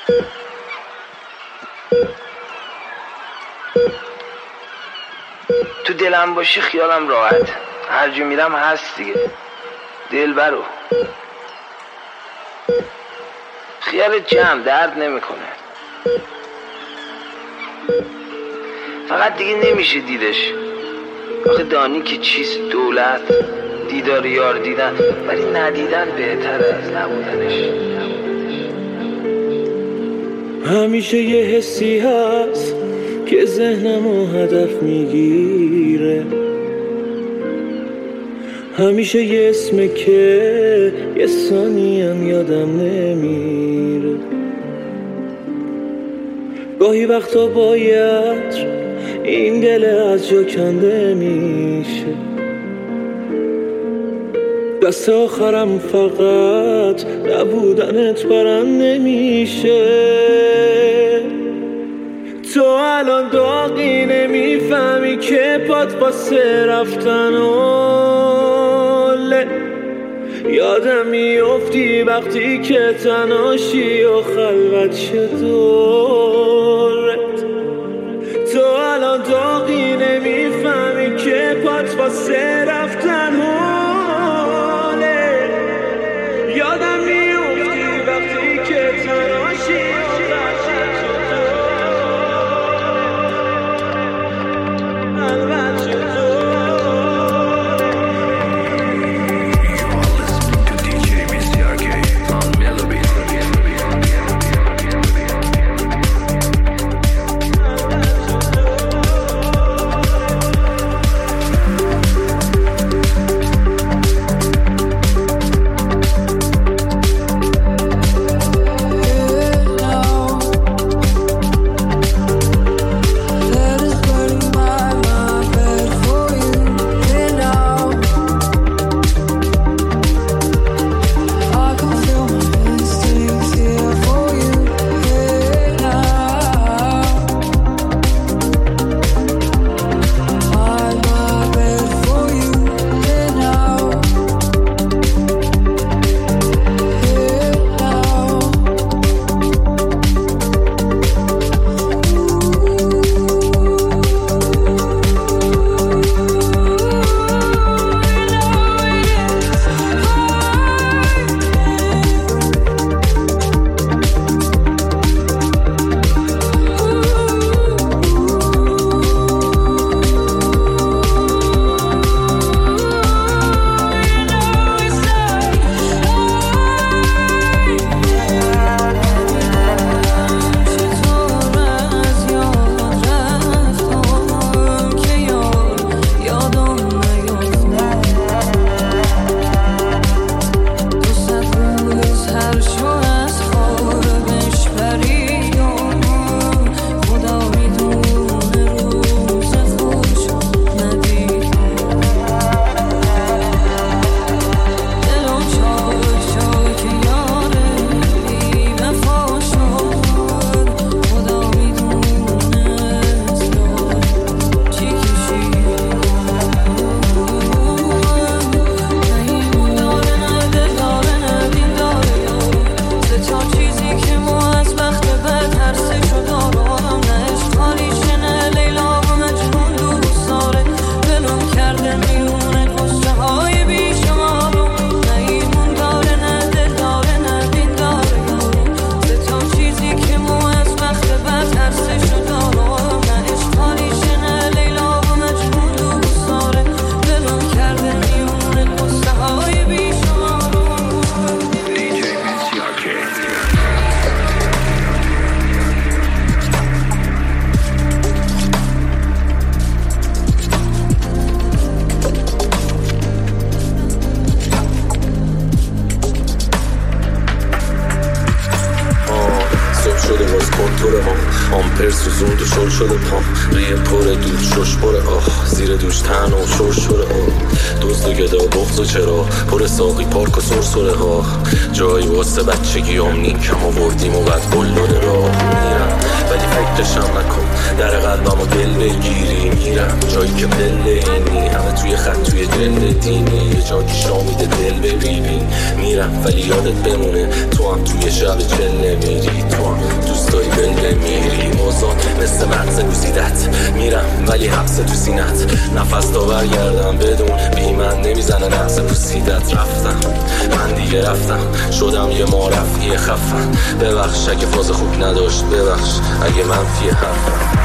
تو دلم باشی خیالم راحت، هر جا میرم هست دیگه. دلبرو خیالت جمع درد نمیکنه، فقط دیگه نمیشه دیدش. آخه دانی که چیست دولت، دیدار یار دیدن، ولی ندیدن بهتر از نبودنش. همیشه یه حسی هست که ذهنمو هدف میگیره، همیشه یه اسمه که یه ثانیم یادم نمیره. گاهی وقتا باید این دل از جا کنده میشه، دست آخرم فقط نبودنت برنده میشه. تو الان داغی نمیفهمی که پات واسه رفتن اوله، یادم میافتی وقتی که تنهاشی و خلوت شد دورت. تو الان داغی نمیفهمی که پات واسه رفتن اوله، یادم میافتی وقتی که تنهاشی و خلوت شد آمپر سوزوند و شل شده پام ریه پره دود شش پره آه زیر دوش تن و شش شده دوست و گدا بغض و چرا پر ساقی پارک و سرسره ها جایی واسه بچگی آمنی کم آوردیم و بعد بلده راه میرم ولی فکرشم نکن در قلبم و دل بگیری میرم جایی که پله اینی همه توی خط توی جلد دینی یه جا که شامیده دل ببینی میرم ولی یادت بمونه تو هم توی شب جل نمیری تو هم میدونم ولی حبس تو سینت نفس تا برگردم بدون بی من نمیزنه نفس پوسیدت رفتم من دیگه رفتم شدم یه معرفی خفن ببخش اگه فاز خوب نداشت ببخش اگه منفی حرفم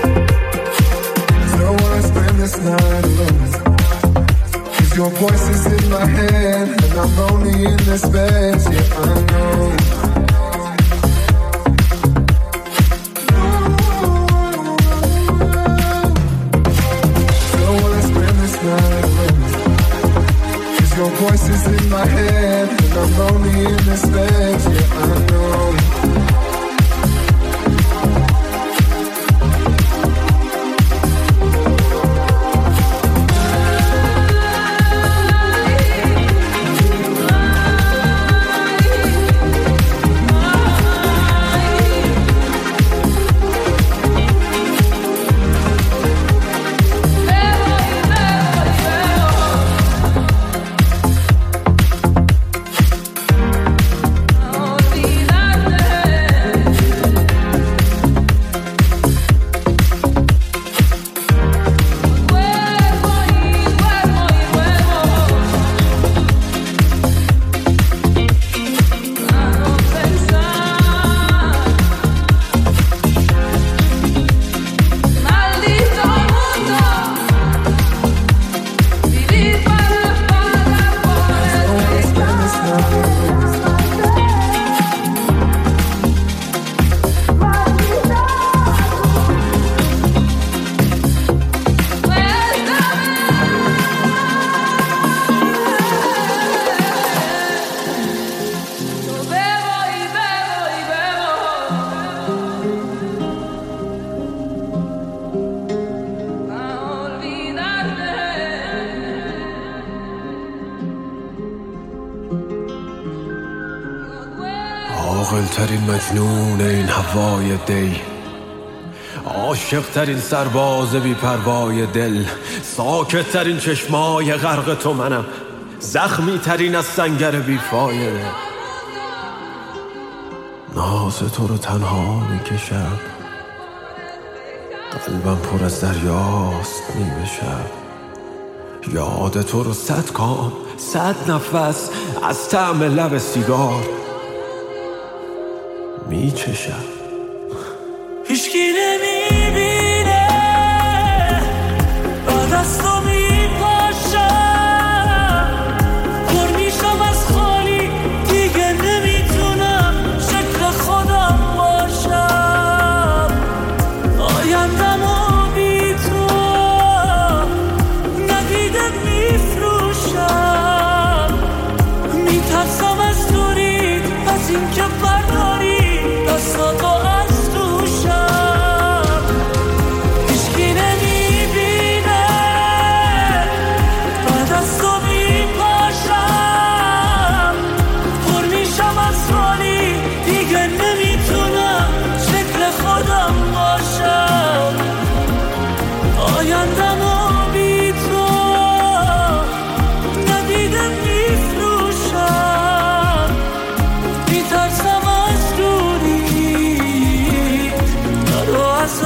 Your voice is head, and I'm lonely in this bed. Yeah, I know. So I spend this night alone, 'cause your voice is in my head, and I'm lonely in this bed. Yeah, I know. عاقل‌ترین مجنون این هوای دی، عاشق‌ترین سرباز بی پروای دل، ساکت‌ترین چشمای غرق تو منم، زخمی‌ترین از سنگر بی فایده. ناز تو رو تنها میکشم، قلبم پر از دریاست نیمه شب. یاد تو رو 100 کام 100 نفس از طعم لب سیگار میچشم. هیچکی نمیبینه بعد از تو میپاشم، پر میشم از خالی دیگه نمیتونم شکل خودم باشم. آیندمو بی تو ندیده میفروشم، میترسم از دوری، از این که برداری دستاتو از دوشم. هیچکی نمیبینه بعد از تو میپاشم، پر میشم از خالی دیگه نمیتونم شکل خودم باشم. آیندمو بی تو ندیده میفروشم، میترسم از دوری نرو از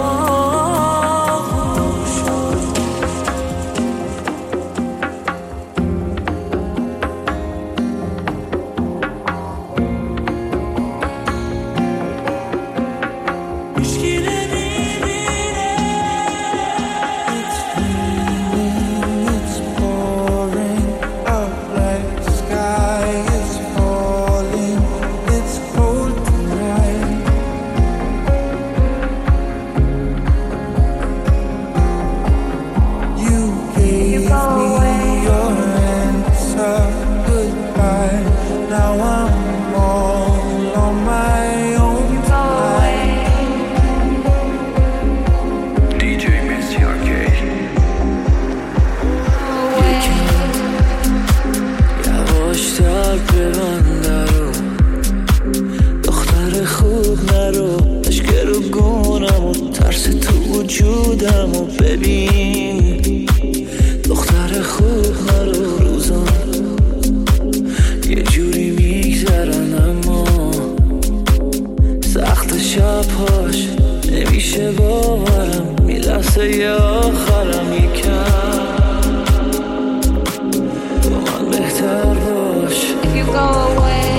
آغوشم. هیچکی نمیبینه. It's pouring out like the sky is falling. It's cold tonight. You gave me your answer, goodbye. Now I'm all on my own tonight. DJ Missy Arcade. یواشتر ببند درو، دختر خوب نرو، عشق رو گونم و ترس تو وجودم و ببین. دختر خوب نرو، روزان یه جوری میگذرن اما سخت شبهاش نمیشه باورم، میلرزه یه آخرم یکم. با من بهتر باش. If you go away,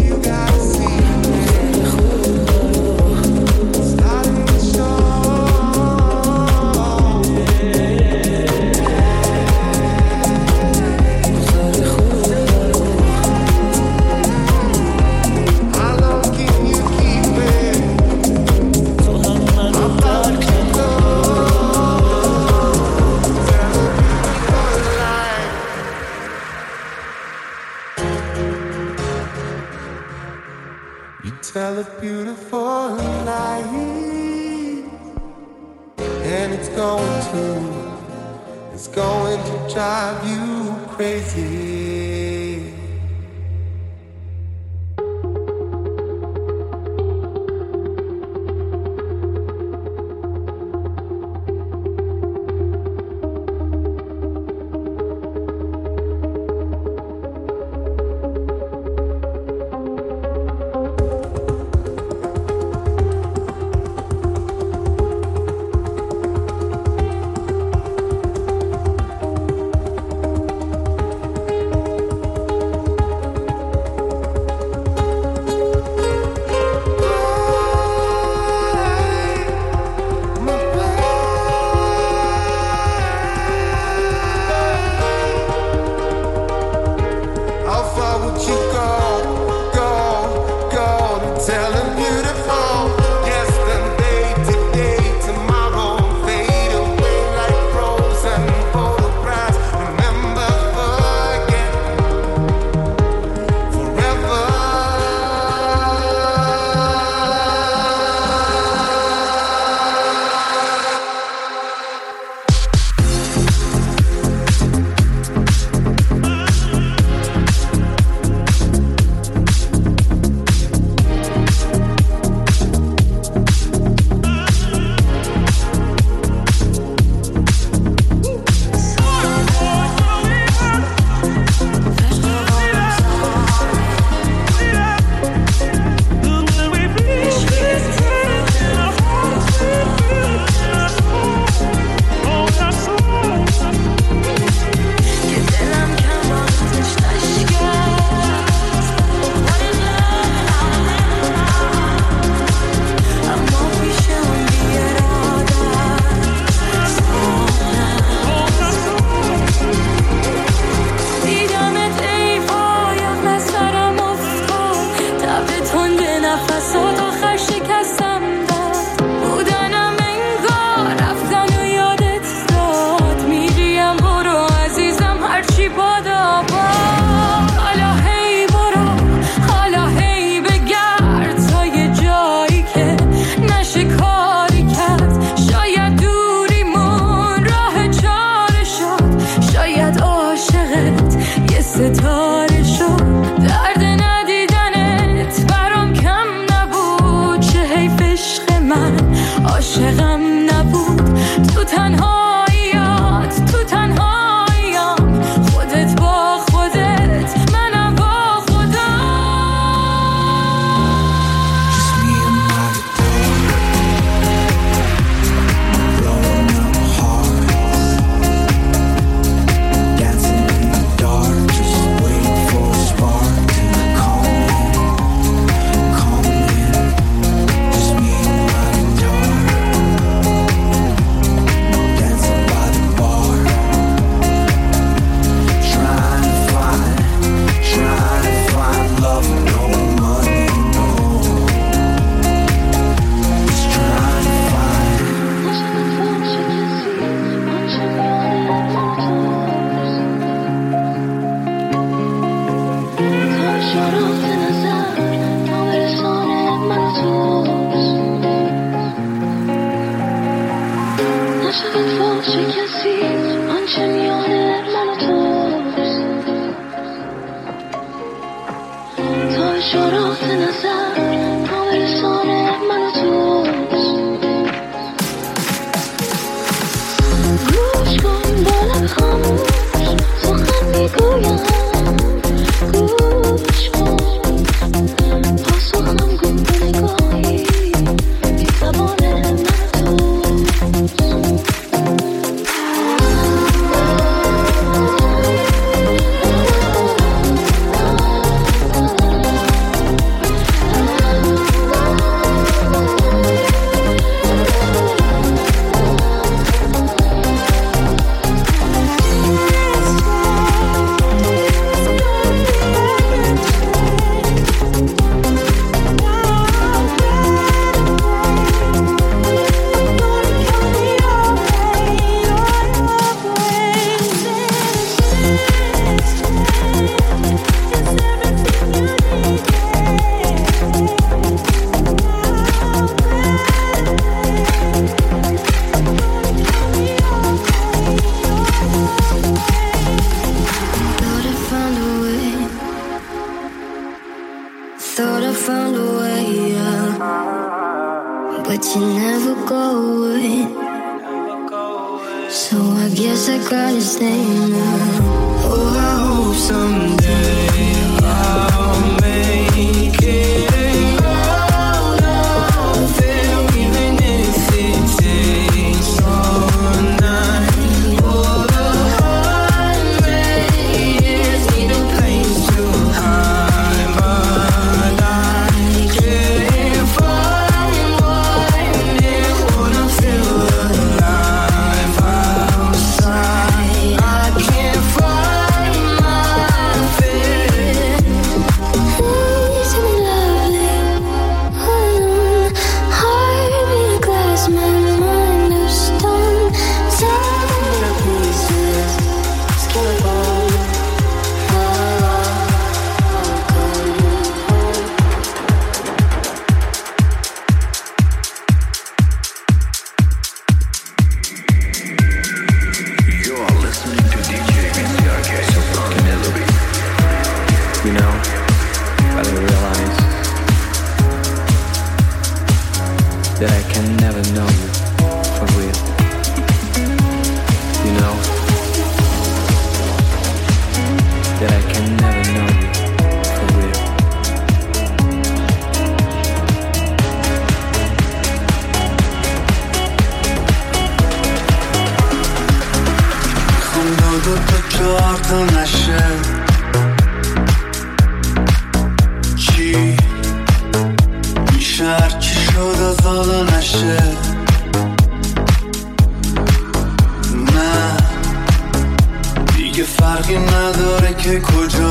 You gotta see, starting to show. You tell a beautiful lie, and it's going to drive you crazy. thought I found a way out, but you never go away. So I guess I gotta stay now. Oh, I hope someday I'll make it out of it, even if it takes all night. Oh, the 100 years need a place to hide, but I can't find one that wanna feel alive outside. I can't find my feet. Isn't it lovely? Alone, heart made of glass, my mind of stone. Torn to pieces, skin of bone. You are listening to DJ BCRK, so fucking melody. You know, but I realize that I can never know you for real. You know, that I can never know you for real. میخوام دو تا چهار تا نشه چی میشه هرچی شد از حالا نشه نه دیگه فرقی نداره که کجا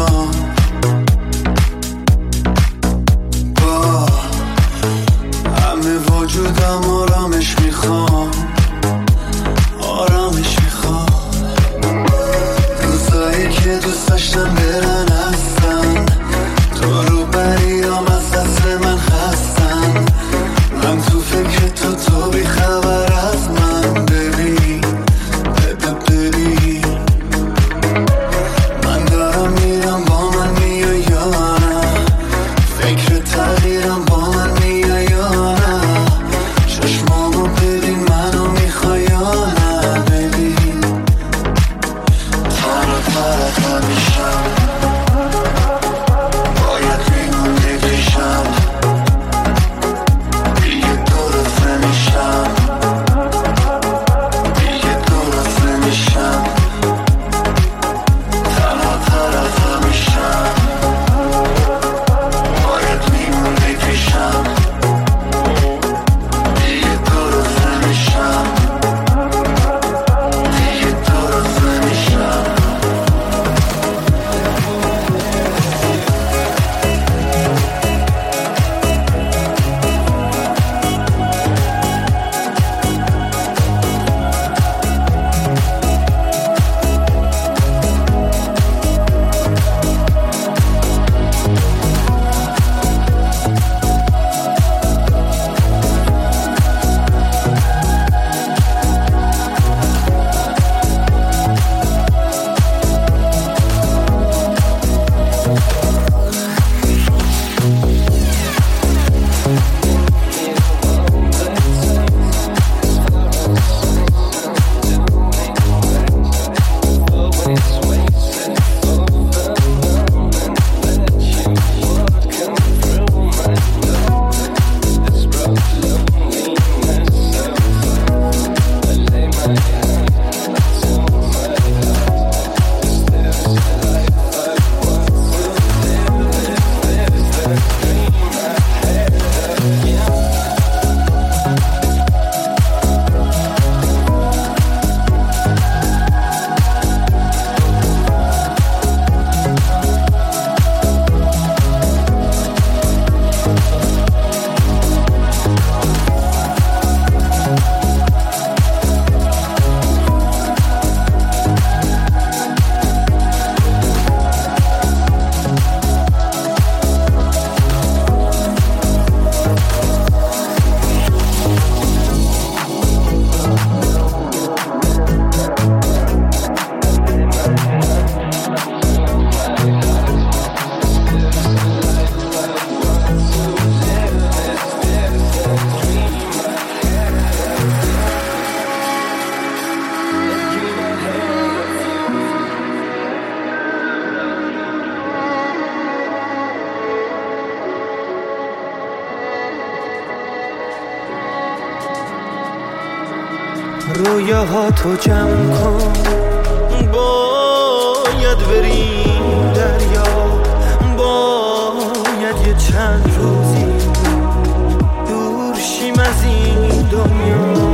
با همه وجودم آرامش میخوام آرامش میخوام روزایی که دوست داشتم برن هستن تو رو بریام از دست من خستن من تو فکر تو بی خبر از من ببین من دارم میرم رویاهاتو جمع کن، باید بریم دریا، باید یه چند روزی دور شیم از این دنیا.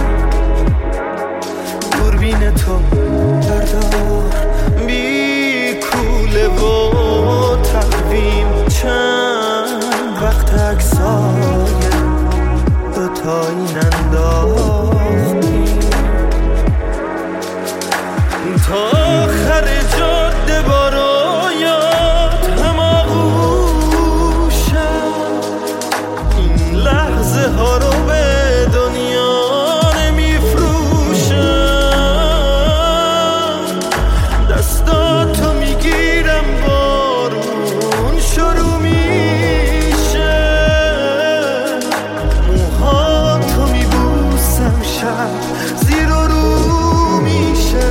دوربین تو بردار بی کوله و تقویم، چند وقت عکسای دوتایی ننداختیم تا آخر جاده برایت هماغوشم. این لحظه ها رو به دنیا نمیفروشم، دستاتو میگیرم بارون شروع میشه، موهاتو میبوسم شب زیر و رو میشه.